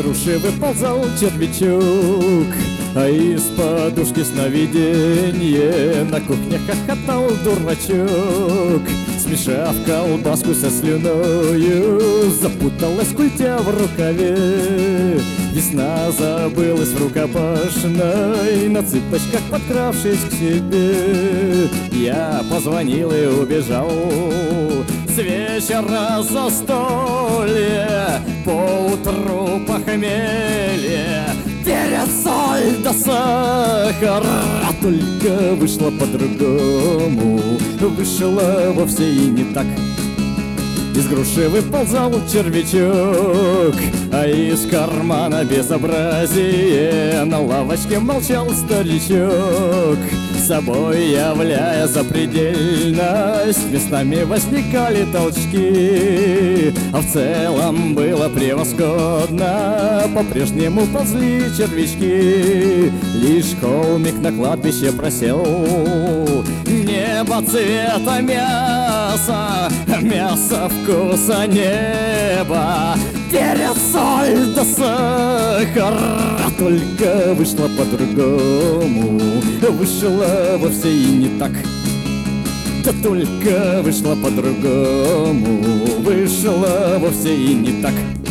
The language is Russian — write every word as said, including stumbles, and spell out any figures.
груши выползал червячок, а из подушки сновиденье на кухне хохотал дурачок. Смешав колбаску со слюною, запуталась культя в рукаве. Весна забылась в рукопашной, на цыпочках подкравшись к себе. Я позвонил и убежал с вечера застолье, поутру похмелье, перец, соль да сахар. А только вышло по-другому, вышло вовсе и не так. Из груши выползал червячок, а из кармана безобразие. На лавочке молчал старичок, собой являя запредельность. Местами возникали толчки, а в целом было превосходно. По-прежнему ползли червячки, лишь холмик на кладбище просел. Небо цвета мяса, мясо вкуса неба, перец, соль да сахар. А только вышло по-другому, вышло вовсе и не так. Да только вышло по-другому, вышло вовсе и не так.